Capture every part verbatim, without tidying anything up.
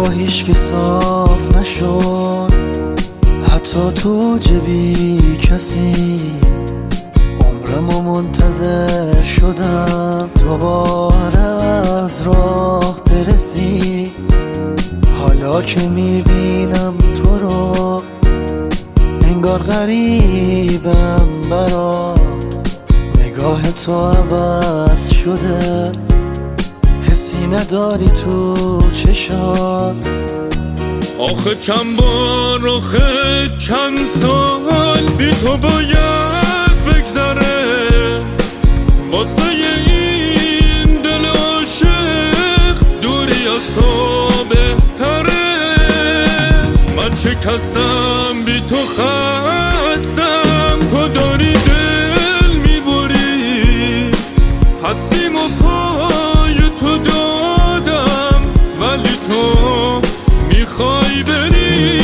با هیچ که صاف نشد، حتی تو جبی کسی. عمرمو منتظر شدم دوباره از راه برسی. حالا که میبینم تو رو انگار غریبم برات. نگاه تو عوض شده، حسی نداری تو چشات. آخه چند بار، آخه چند سال بی تو باید بگذره. واسه این دل عاشق دوری از تو بهتره. من شکستم بی تو خستم، تو داری دل میبری. هستیم و پای تو دادم، ولی تو میخوای بری.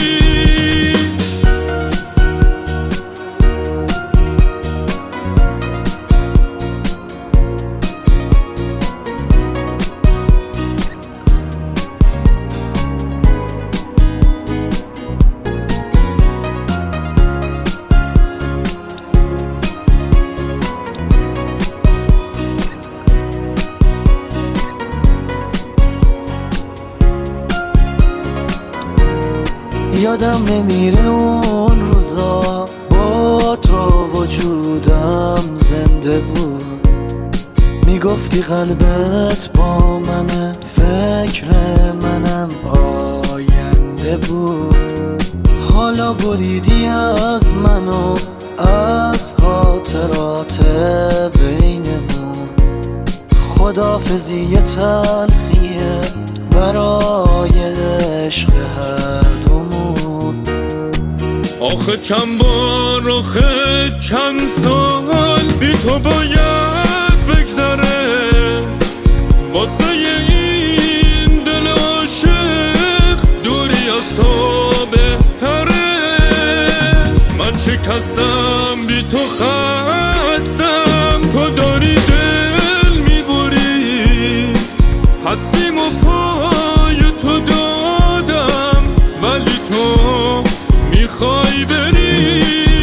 یادم نمیره اون روزا با تو وجودم زنده بود. میگفتی قلبت با منه، فکر منم آینده بود. حالا بریدی از منو، از خاطرات بینمون. خداحافظی تلخیه برای عشق هر دومون. آخه چند بار، آخه چند سال بی تو باید بگذره. واسه این دل عاشق دوری از تو بهتره. من شکستم بی تو خستم، تو داری دل میبری. هستیم و پای تو دادم، ولی تو میخوای بری.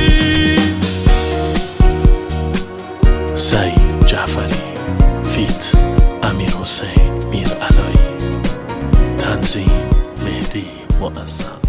سعید جعفری فیت امیر حسین میر علایی، تنظیم مهدی معظم.